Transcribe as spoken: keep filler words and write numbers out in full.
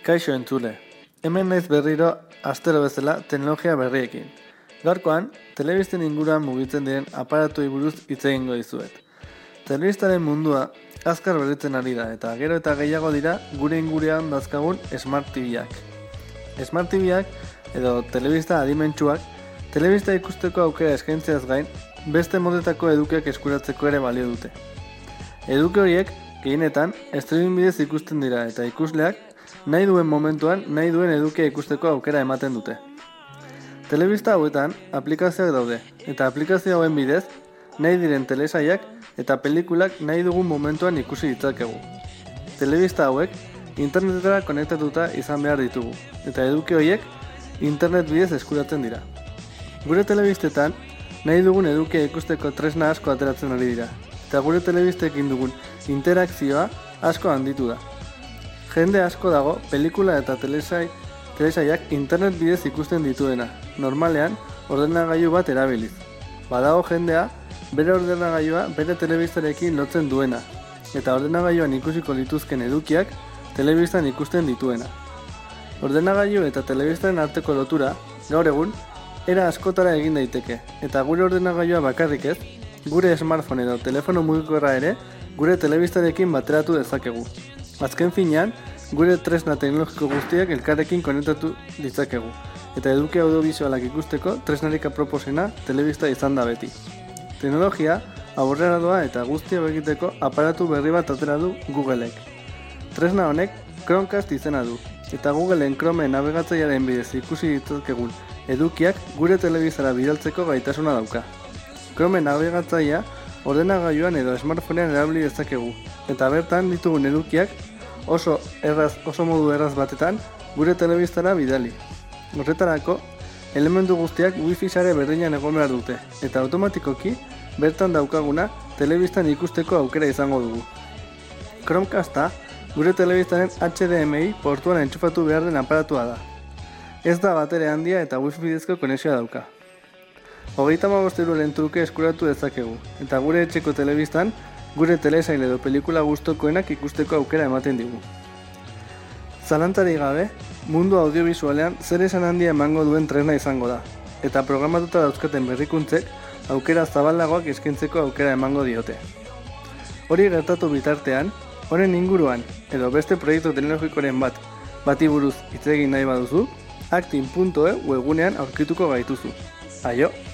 Kaixo entzule, hemen naiz berriro astero bezala teknologia berriekin. Gaurkoan, telebisten inguruan mugitzen diren aparatuei buruz hitz egingo dizuet. Telebistaren mundua azkar berritzen ari da eta gero eta gehiago dira gure ingurean dazkagun Smart T Vak. Smart T Vak edo telebista adimentsuak telebista ikusteko aukera eskaintzeaz gain beste modetako edukiak eskuratzeko ere balio dute. Eduki horiek gehienetan streaming bidez ikusten dira eta ikusleak nahi duen momentuan nahi duen edukia ikusteko aukera ematen dute. Telebista hauetan aplikazioak daude eta aplikazio hauen bidez nahi diren telesaiak eta pelikulak nahi dugun momentuan ikusi ditzakegu. Telebista hauek internetera konektatuta izan behar ditugu eta eduki horiek internet bidez eskuratzen dira. Gure telebistetan nahi dugun edukia ikusteko tresna asko ateratzen ari dira eta gure telebistekin dugun interakzioa asko handitu da. Jende asko dago pelikula eta telesai, telesaiak internet bidez ikusten dituena, normalean ordenagailu bat erabiliz. Badago jendea bere ordenagailua bere telebistarekin lotzen duena, eta ordenagailuan ikusiko lituzken edukiak telebistan ikusten dituena. Ordenagailu eta telebistaren arteko lotura, gaur egun, era askotara egin daiteke, eta gure ordenagailua bakarrik ez, gure smartphone edo telefono mugikorra ere gure telebistarekin bateratu dezakegu. Azken finean, gure tresna teknologiko guztiak elkarrekin konektatu ditzakegu, eta eduki audiovisualak ikusteko tresnarik aproposena telebista izan da beti. Teknologia aurrera doa eta guztia egiteko aparatu berri bat atera du Googleek. Tresna honek Chromecast izena du, eta Googleen Chrome nabigatzailearen bidez ikusi ditzakegun edukiak gure telebistara bidaltzeko gaitasuna dauka. Chrome nabigatzailea ordenagailuan edo smartphonean erabili dezakegu, eta bertan ditugun edukiak oso erraz, oso modu erraz batetan gure telebistara bidali. Horretarako, elementu guztiak wifi sare berdinean egon behar dute, eta automatikoki bertan daukaguna telebistan ikusteko aukera izango dugu. Chromecasta gure telebistaren H D M I portuan entxufatu behar den aparatua da. Ez da batere handia eta wifi bidezko konexioa dauka. Hogeita hamabost euroren truke eskuratu dezakegu, eta gure etxeko telebistan gure telesail edo pelikula gustokoenak ikusteko aukera ematen digu. Zalantzarik gabe, mundu audiovisualean zer esan handia emango duen tresna izango da, eta programatuta dauzkaten berrikuntzek aukera zabalagoak eskaintzeko aukera emango diote. Hori gertatu bitartean, honen inguruan edo beste proiektu teknologikoren bat bati buruz hitz egin nahi baduzu, actin puntu e webgunean aurkituko gaituzu. Aio!